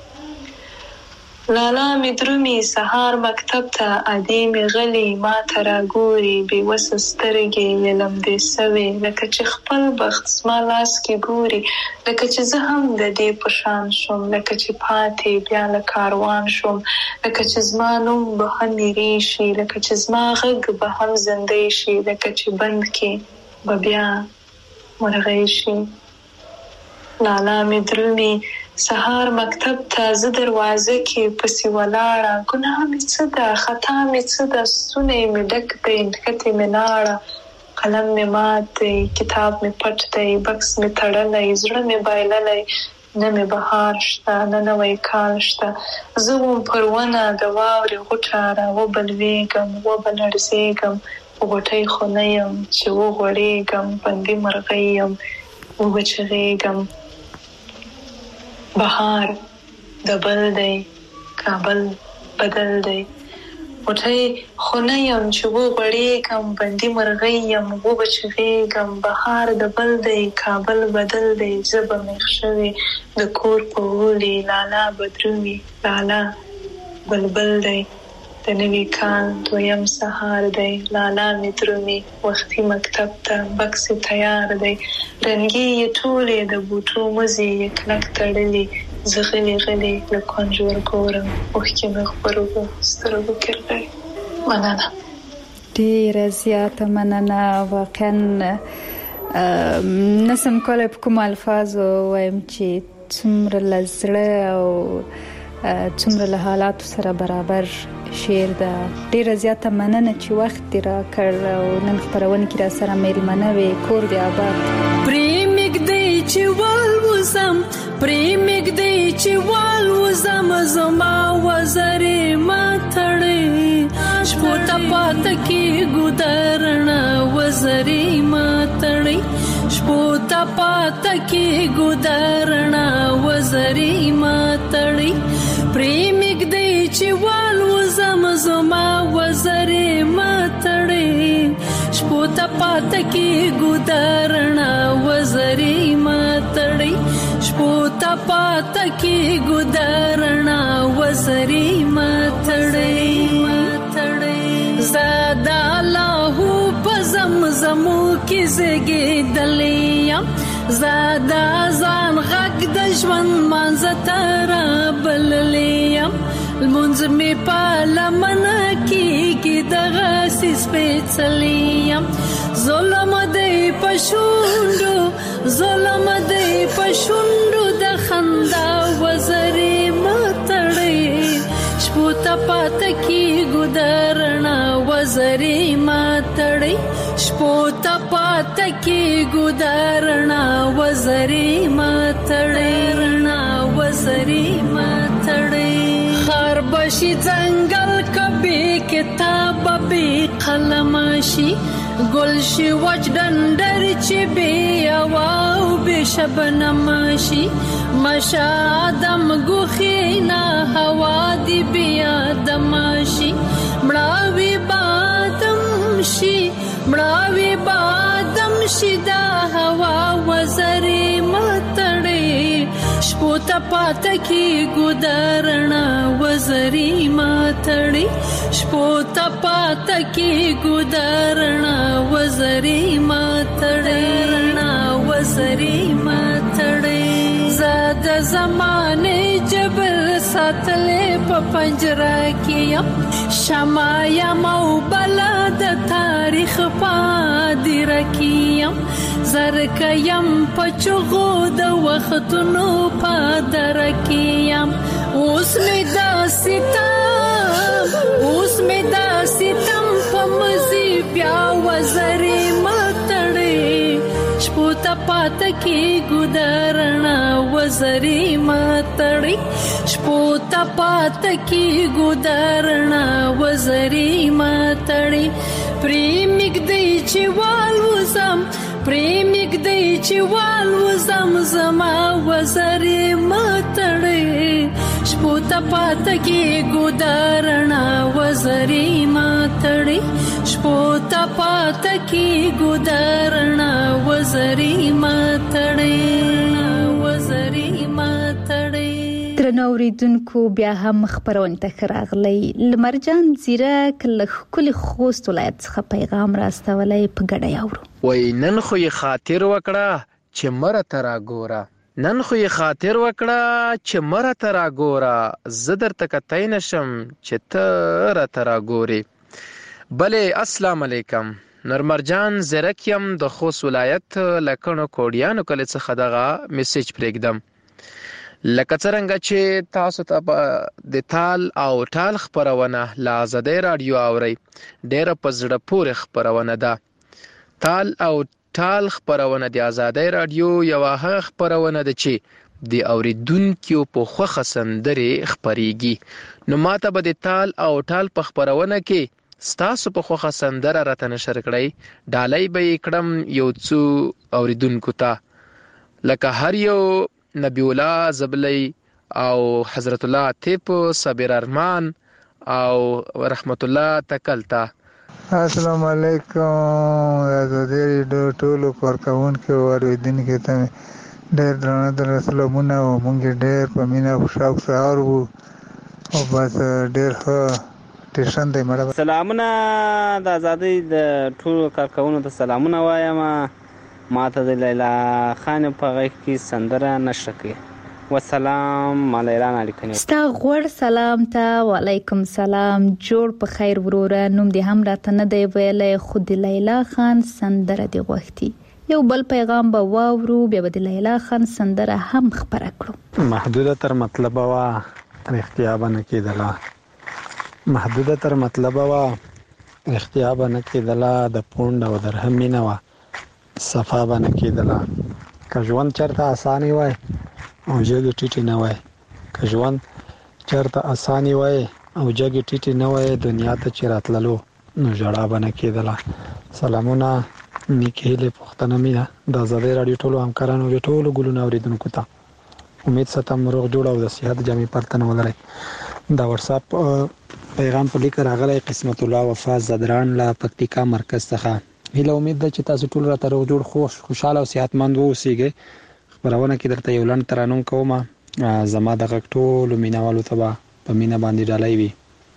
لالا مې درومي سهار مکتب ته، ادې مې غلي ما ته راګوري، بې وسه سترګې یې لمدې سوې، لکه چې خپل بخت زما لاس کې ګوري، لکه چې زه هم د دې په شان شم، لکه چې پاتې بیا له کاروان شم، لکه چې زما نوم به هم هېرې شي، لکه چې زما غږ به هم زندې شي، لکه چې بند کې به بیا مرغۍ شي. لالا مې درومي سهار مکتب ته، زه دروازه کې پسې ولاړه، ګناه مې څه ده، خطا مې څه ده، ستونی مې ډک دی، نښتې مې لاړه، قلم مې مات دی، کتاب مې پټ دی، بکس مې تړلی، زړه مې بایللی، نه مې بهار شته نه نوی کال شته. زه وم پر ونه د واورې غوټه، راوبلوېږم وبه لړزېږم، په غوټۍ خو نه یم چې وغوړېږم، بندي مرغۍ یم وبه چغېږم. بهار د بل دی، کابل بدل دی، غوټۍ خو نه یم چې وغوړېږم، بندي مرغۍ یم وبه چغېږم. بهار د بل دی، کابل بدل دی، زه به میخ شوې د کور په غولي، لالا به درومي لالا بلبل دی، د نوي کال دویم سهار دی، لالا مې درومي وختي مکتب ته، بکس تیار دی، رنګې یې ټولې د بوټو مزې یې کلک تړلي، زه غلې غلې له کونج ورګورم، اوښکې مې غبرګو سترګو کې رغړي. مننه، ډېره زیاته مننه. واقعا نسم کولی په کوم الفاظو وایم چې څومره له زړه او څومره له حالاتو سره برابر شعر ده. ډېره زیاته مننه چې وخت دې راکړ او نن خپرونه کې را سره میلمنه وې. کور دې آباد. پرې مږدې چې والوزم، پرې مږدې چې والوزم، زما وزرې ما تړې، شپو ته پاته کېږو درڼه، وزرې ما تړې، شپو ته پاته کېږو درڼه، وزرې ما تړې. پرې مږدې چې والوزم، زما وزرې ما تړې، شپو ته پاته کېږو درڼه، وزرې ما تړې، شپو ته پاته کېږو درڼه، وزرې ما تړې. زادا لاهو په زمزمو کې زېږېدلې یم، زادا ځان غږ د ژوند مانځه ته رابللې یم، لمونځ مې په لمنه کېږي دغسې سپېڅلی یم. ظلم دی په شونډو، ظلم دی په شونډو، د خندا وزرې ما تړې، شپو ته پاته کېږو درڼه، وزرې ما تړې، شپو ته پاته کېږو درڼه، وزرې ما تړې، وزرې ما تړې. خار بشي ځنګل کبي کتاب بې قلم شي، ګل شي وچ ډنډر چې بې هوا او بې شبنم شي، مشه آدم ګوښې نه هوا دې بې آدم شي، مړاوي بادم شي، مړاوي بادم شي، دا هوا وزرې ما تړې، شپو ته پاته کېږو درڼه، وزرې ما تړې، شپو ته پاته کېږو درڼه، وزرې ما تړې، وزرې ما تړې. زه د زمانې جبر ساتلې په پنجره کې یم، شمع یم او بلا د تاریخ په هدیره کې یم، زرکه یم په چغو د وختونو په دره کې یم. اوس مې دا ستم، اوس مې دا ستم په مزي بیا وزرې ما تړې، شپو ته پاته کېږو درڼه، وزرې ما تړې، شپو ته پاته کېږو درڼه، وزرې ما تړې. پرې مږدې چې والوزم، پریمګ دی چې وال و زمزما وزرې ماتړې شپو ته پات کې ګودارنا وزرې ماتړې شپو ته پات کې ګودارنا وزرې ماتړې وزرې ماتړې. درنوریدونکو بیا هم خبرونه تکراغلی لمرجان زیرک له کلی خوست ولایت څخه پیغام راستولای په ګډه یاورو. وای نن خو یې خاطر وکړه چې مره ترا ګورا نن خو یې خاطر وکړه چې مره ترا ګورا زدر تکتای نشم چې تر ترا ګوري. بله السلام علیکم نرمرجان زیرک یم د خوست ولایت لکڼو کوډیانو کلی څخه دغه میسج پرېږدم. لکه څرنګه چې تاسو ته د تال او ټال خبرونه له آزادۍ رادیو اورئ ډېره په زړه پورې خبرونه ده. تال او ټال خبرونه د آزادۍ رادیو یوه هغه خبرونه ده چې د اوریدونکو په خوښه سندرې خپریږي. نو ماته به د تال او ټال په خبرونه کې ستاسو په خوښه سندره راته نشر کړئ ډالۍ به یې کړم یو څو اوریدونکو ته لکه هر یو نبی الله زبلی او حضرت الله عتیب صابر ارمان او رحمت الله تکلتا. السلام علیکم آزادۍ رادیو ټولو کارکوونکو اوریدونکو ته ډېر درنه سلامونه او موږ ډېر په مینه او شوق سره وو او بس ډېر ښه ټیشن دی مړه. سلامونه د آزادۍ د ټولو کارکوونکو ته سلامونه وایم. ماته د لیلا خان په غږ کې سندره نشر کړي. والسلام مالیران علیکم. ستا غوړ سلام ته وعلیکم سلام. جوړ په خیر وروره. نوم دې هم راته نه دی ویلی خو د لیلا خان سندره دې غوښتي. یو بل پیغام به واورو بیا به د لیلا خان سندره هم خبره کړو. محدوده تر مطلبه وه رښتیا به نه کېدله محدوده تر مطلبه وه رښتیا به نه کېدله د پونډ او درهم مینه وه صفا به نه کېدله. که ژوند چېرته اسانې وای او جګې ټیټې نه وای که ژوند چېرته اسانې وای او جګې ټیټې نه وای دنیا ته چې راتللو نو ژړا به نه کېدله. سلامونه نیکې هیلې پوښتنه مې ده د آزادۍ راډیو ټولو همکارانو د ټولو ګلونو اورېدونکو ته امید ساتم روغ جوړ او د صحت جامې پرتن ولرئ. دا واتساپ پیغام په لیک راغلی قسمت الله وفا زدران له پکتیکا مرکز څخه. هیله امید ده چې تاسو ټول راته روغ جوړ خوشحاله او صحتمند واوسئ. خبرونه کې درته یو لنډ ترانوم کوم زما د غږ ټولو مینوالو ته به په مینه باندې ډالۍ وي.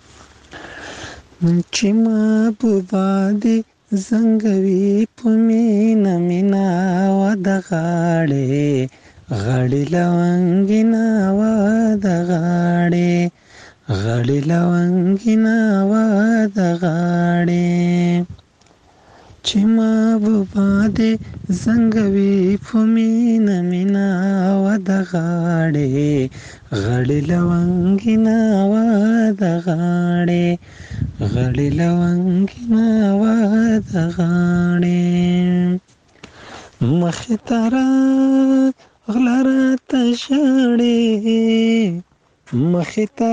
چې محبوبه دې زنګوي په مینه مینا و د غاړې غړې لونګینا و د غاړې غړې لونګینا و د غاړې چې محبوبه دې زنګوي په مینه مینا و د غاړې غړې لونګینا و د غاړې غړې لونګینا و د غاړې مخې ته راغله راته ژاړې مخې ته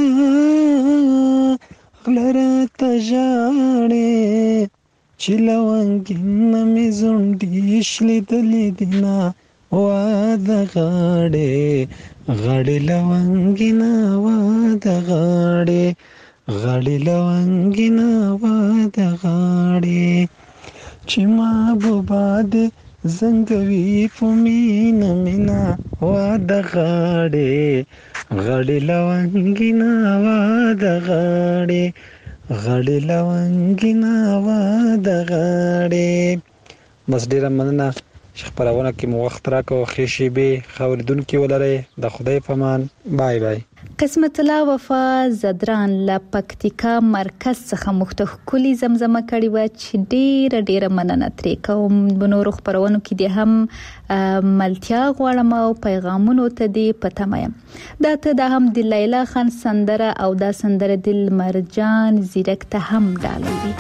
راغله راته ژاړې چې لونګینه مې زونډې شلیدلې دینه وا د غاړې غړې لونګینه وا د غاړې غړې لونګینه وا د غاړې چې محبوبه دې زنګوي په مینه مینا وا د غاړې غړې لونګینه وا د غاړې غړې لونګینا و د غاړې. بس ډیره مننه چې خبرونه کې مو وخت راکړو. ښې شېبې ښه اورېدونکي ولرئ. د خدای په امان. بای بای. قسمت الله وفا زدران له پکتیکا مرکز څخه موږ ته ښکلې زمزمه کړې وه چې ډیره مننه ترې کوم. نورو خپرونو کې دې هم ملتیا غواړم او پیغامونو ته دې په تمه یم. دا ته دا هم د لیلا خان سندره او دا سندره د لمرجان زیرک ته هم ډالۍ وي.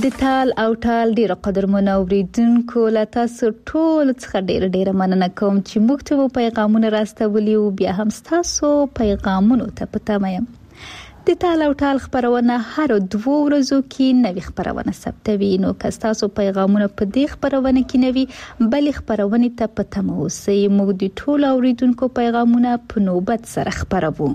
د تال او ټال ډیر قدرمن اوریدونکو لا تاسو ټول څخه ډیر مننه کوم چې موږ ته پیغامونه راستولي او بیا هم تاسو پیغامونه ته پته یم. د تال او ټال خبرونه هر 2 ورځو کې نوې خبرونه ثبتوي، نو که تاسو پیغامونه په دې خبرونه کې نوې بل خبرونه ته پته مو سي موږ د ټول اوریدونکو پیغامونه په نوبت سره خبرو.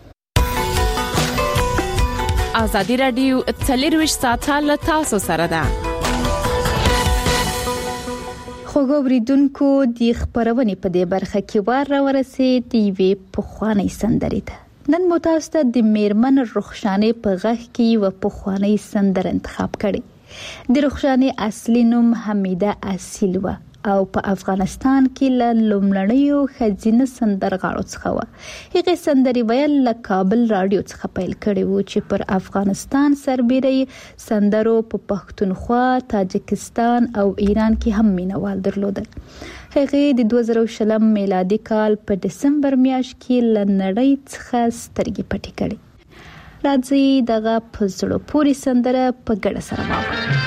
آزادی رادیو 24 ساعته له تاسو سره ده. خوږ اوریدونکو د خبرونه په دې برخه کې ورسېد دی وی په خواني سندرې ته. نن مو تاسو ته د میرمن رخشانې په غږ کې و په خواني سندر انتخاب کړي. د رخشانې اصلي نوم حمیده اصیل و او په افغانستان کې له لومړنیو ښځینه سندرغاړو څخه و. هغه سندرې ویل له کابل رادیو څخه پیل کړي وو چې پر افغانستان سربېره سندرو په پښتونخوا، تاجکستان او ایران کې هم مینوال درلودل. هغه د 2020 میلادي کال په دسمبر میاشت کې له نړۍ څخه سترګې پټې کړې. راځي دغه په زړه پورې سندره په ګډه سره واورو.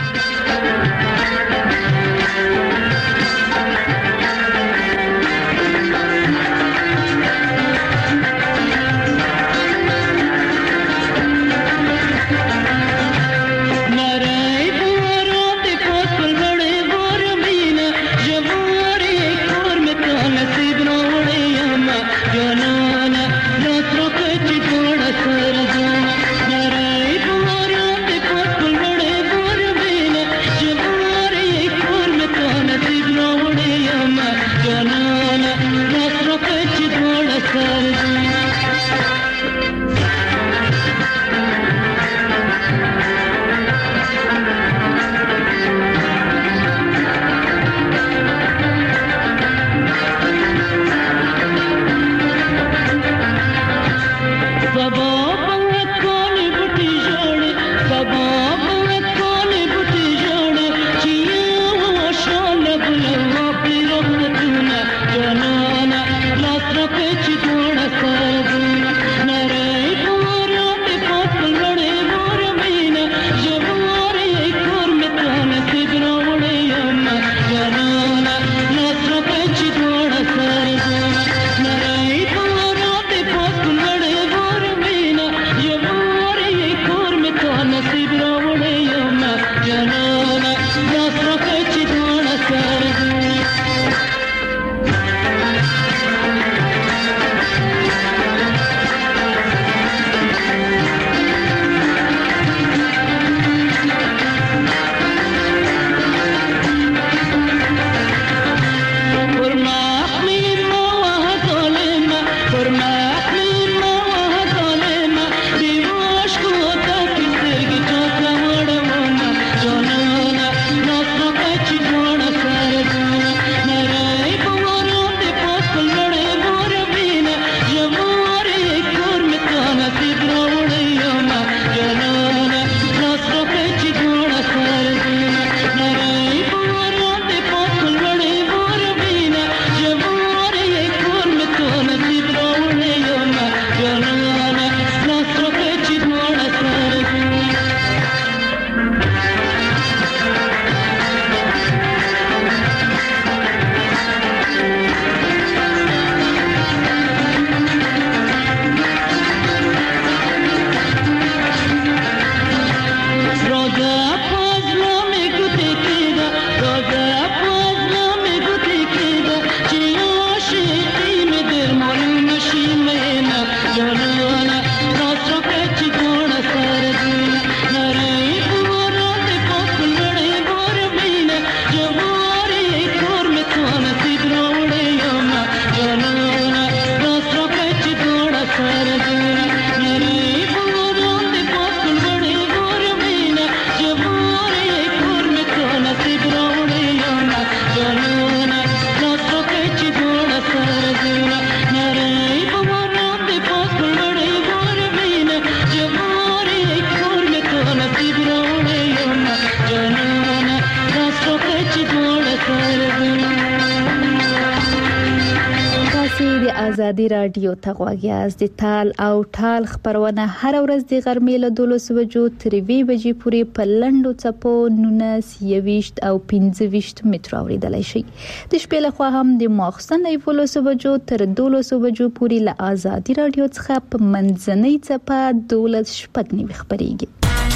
ازادي رادیو ته غوږ یاست. د تال او ټال خبرونه هر ورځ د غرمې له 12 بجو تر 2 بجې پورې په لنډو څپو 19 او 15 متر اوریدلای شي. د شپې له خوا هم د ماخستن له 12 بجو تر 12 بجو پورې له ازادي رادیو څخه په منځنۍ څپه 12 خبريږي.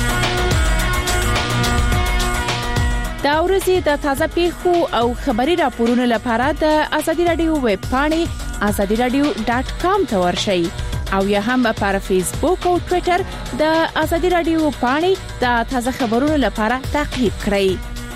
دا ورځي د تازه پیښو او خبري راپورونو لپاره د ازادي رادیو ویب پاڼې azadiradio.com ته ورشئ او یا هم په فیسبوک او ټوئیټر د ازادي رادیو پاڼې د تازه خبرونو لپاره تعقیب کړئ.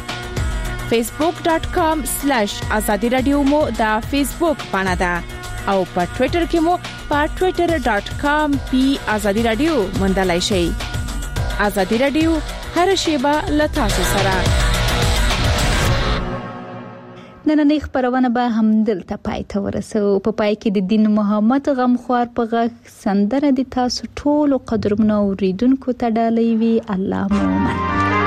facebook.com/azadiradio مو د فیسبوک پاڼه ده او په ټوئیټر کې مو په twitter.com/azadiradio موندلای شئ. ازادي رادیو هر شیبه له تاسو سره. نننۍ خبرونه به هم دلته پای ته ورسو. په پای کې د دین محمد غمخوار په غږ سندره د تاسو ټول قدرمنو اوریدونکو ته ډالۍ وي. الله مو امان.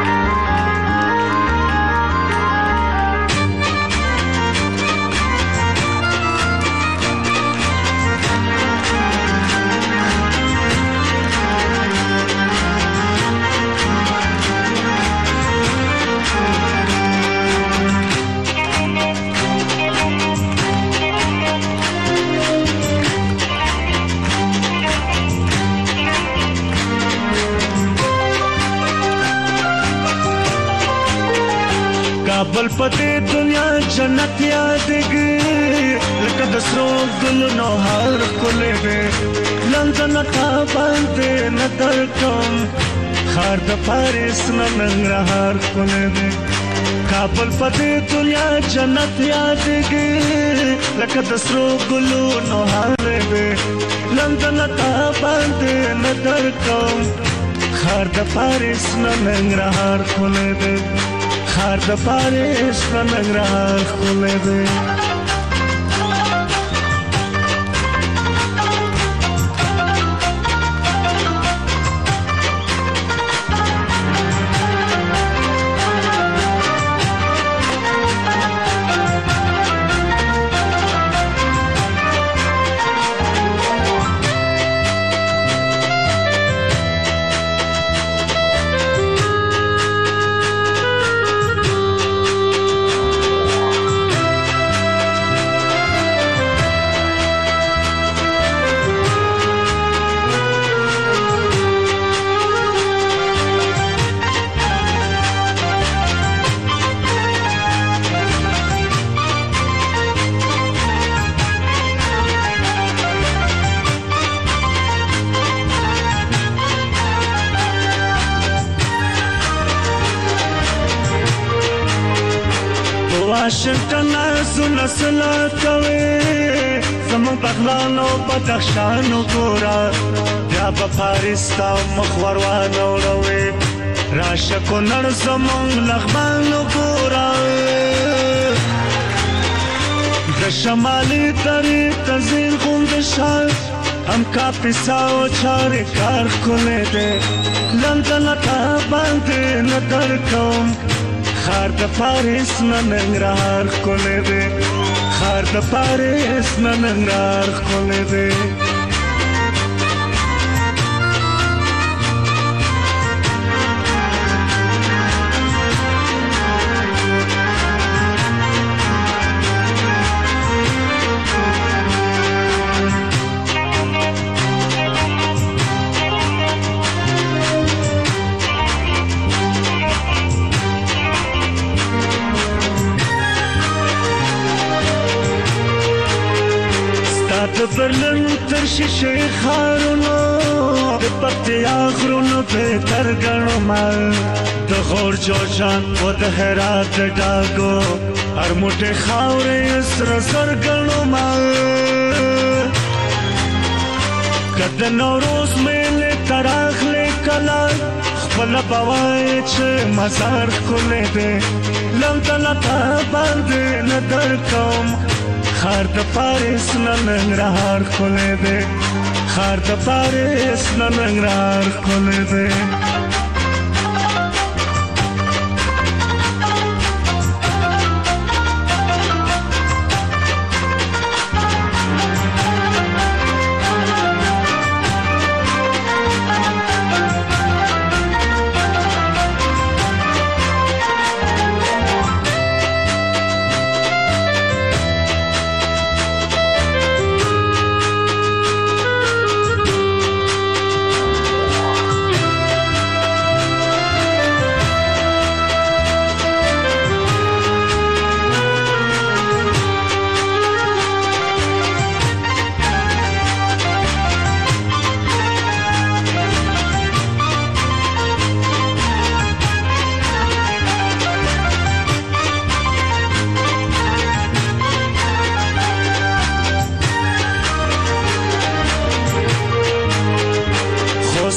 بل پته دنیا جنت یادګي لکه د سرو ګلو نو هر کله به لندن تا باندې نظر کوم خار د پاریس نن رهار کله به کابل پته دنیا جنت یادګي لکه د سرو ګلو نو هر به لندن تا باندې نظر کوم خار د پاریس نن رهار کله به خار د پاریس ننګرهار ښکلی دی. واشنگټن زونه سلا کوي زمون بغلانو بدخشانو ګورا بیا په پاریس تا مخور وانه وروي راشه کو نړ زمون لغمانو ګورا د شمالي ترې تزین غوند شال هم کا پیساو چارې کار کوله دې لندن تا باندې نظر کوم خار د پاریس ننګرهار ښکلی دی خار د پاریس ننګرهار ښکلی دی. د برلن تر شیشه خارونو د پکتیا غرونو به ترګنو مال د غور جوشان و د هرات ډاګو هر موټه خاورې سره سرګنو مال کله نوروز مېله تراخله کلا خپل بوای چې مزار کوله دې لندن ته باندې نظر کوم خار د پاریس ننګرهار ښکلی دی خار د پاریس ننګرهار ښکلی دی.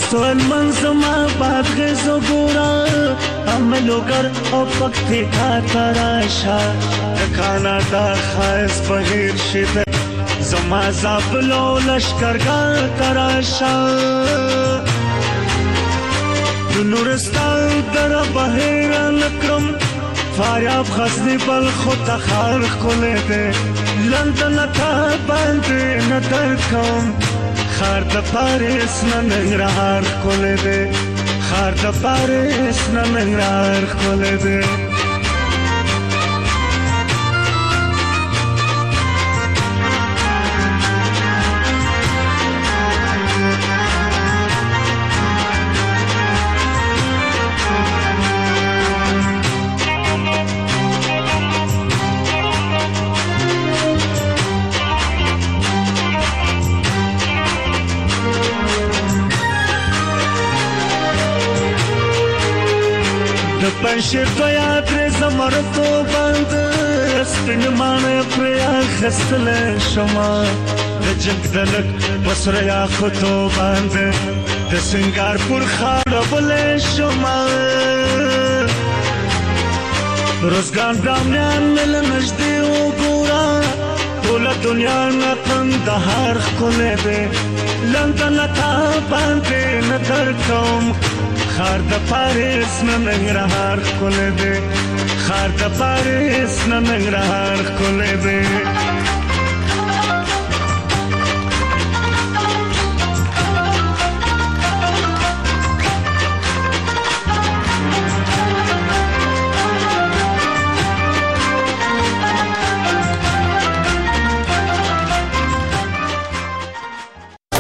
سوال منظما بادغیزو گورا عملوگر او پکتی کا تراشا کانادا خایز بغیر شد زما زابلو لشکرگار تراشا نورستان در بحیر نکرم فاریاب خزنی بل خود تخار کله ده لندن تا باندې ندر کوم خار د پاریس ننګرهار کله ده خار د پاریس ننګرهار کله ده پنشیر دویا در زمرتو بند سپین مانه پریا خستل شما د جنگ دلک بسریا خطو بند د سنگار پر خاڑ بل شما روزگان دامیان مل نجدی و گورا پولا دنیا نتن دهار خونه ده لندن تا بانده ندر کوم خار د پاریس ننګرهار کولې ده خار د پاریس ننګرهار کولې ده